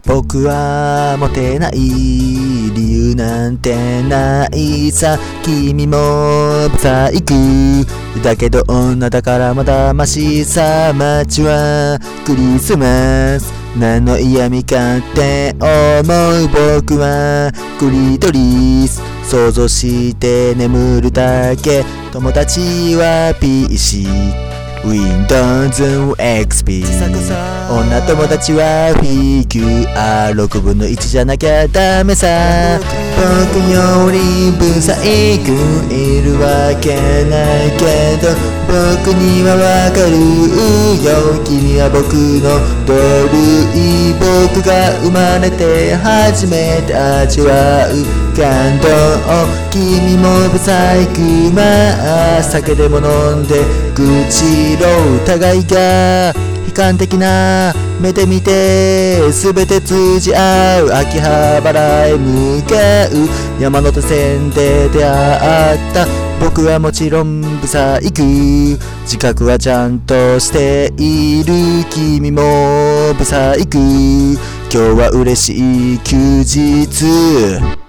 僕はモテない理由なんてないさ。君もブサイクだけど女だからまだマシさ。街はクリスマス何の嫌味かって思う。僕はクリトリス想像して眠るだけ。友達は PC Windows XP 女友達はフィギュア6分の1じゃなきゃダメさ。僕よりブサイクいるわけないけど僕にはわかるよ。君は僕の同類。僕が生まれて初めて味わう感動。君もブサイクまあ酒でも飲んで愚痴ろう。互いが悲観的な目で見て全て通じ合う。秋葉原へ向かう山手線で出会った。僕はもちろんブサイク自覚はちゃんとしている。君もブサイク今日は嬉しい休日。